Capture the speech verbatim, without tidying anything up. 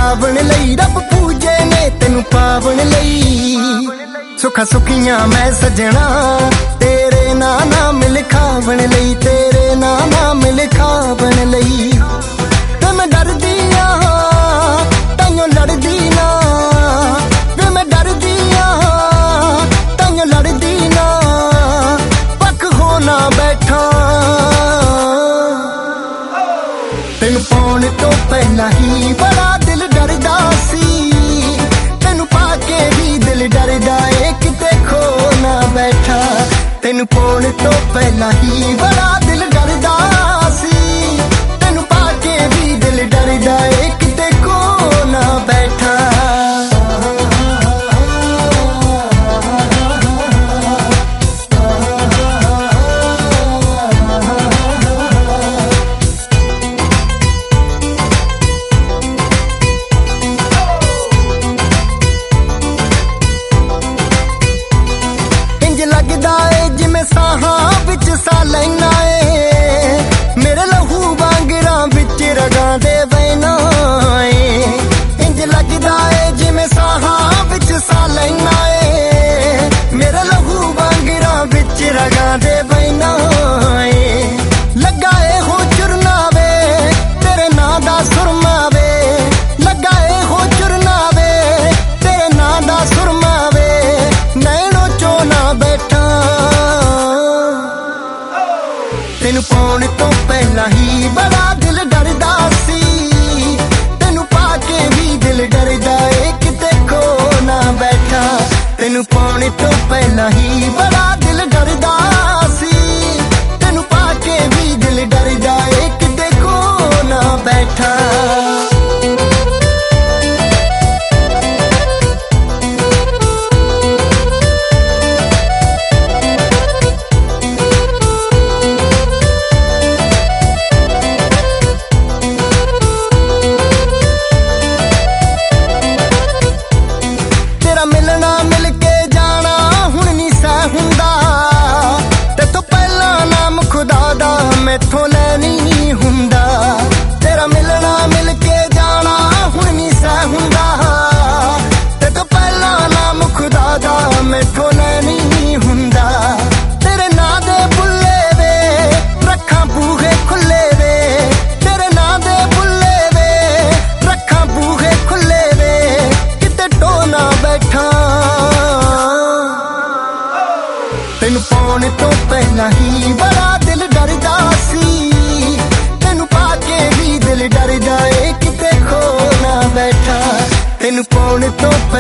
लावण लई रब पूजे ने तेनू पावण लई। सुखा सुखियां मैं सजना तेरे ना नाम लिखावण लई, तेरे ना नाम लिखावण लई। ते मैं डरदी आ ताइयों लड़दी ना, वे मैं डरदी आ ताइयों लड़दी ना, पक हो ना बैठा। तेनू पाउण तो पहला ही बड़ा दिल डरदा सी, तेनू पाके भी दिल डरदा ए किते खो ना बैठा। तेनू पाउण तो पहला ही बड़ा दिल डरदा सी, तेनू पाके भी दिल डरदा ए किते खो ना बैठा। लगदा है जिमें साहां विच सा लैना है, मेरे लहू वांगरा विच रगां दे वैना है। इंज लगदा है जिमें साहां विच सा लैना है, मेरे लहू वांगरा विच रगां दे वैना है। लगा ए हो चुरना वे तेरे नां दा सुरमा वे, लगा ए हो चुरना वे तेरे नां दा सुरमा वे, नैनो चो ना बैठा। तेनू पाउण तो पहला ही बड़ा दिल डरदा सी, तेनू पाके भी दिल डरदा ए किते खो ना बैठा। तेनू पाउण तो पहला ही बड़ा दिल डरदा सी, तेनू पाके भी दिल डरदा ए किते खो ना बैठा। मिलना मिल के जाना हुण नी सह हुंदा, तेथों पहला नाम खुदा दा मैथों लैनी हुंदा। तेरा मिलना मिल के जाना हुण नी सह हुंदा, तेथों पहला नाम खुदा दा मैथों लैनी हुंदा। तेरे नां दे बुल्ले वे रखां बूहे खुले वे, तेरे नां दे बुल्ले वे रखां बूहे खुले वे, किते टो ना बैठा। तेनू पाउण तो पहला ही बड़ा दिल डरदा सी, तेनू पाके भी दिल डरदा ए किते खो ना बैठा। तेनू पाउण तो